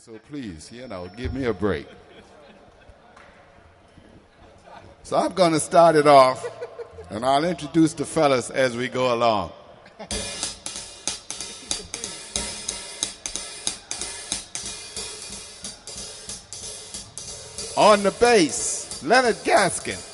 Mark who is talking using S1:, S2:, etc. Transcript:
S1: So please, give me a break. So I'm going to start it off, and I'll introduce the fellas as we go along. On the bass, Leonard Gaskin.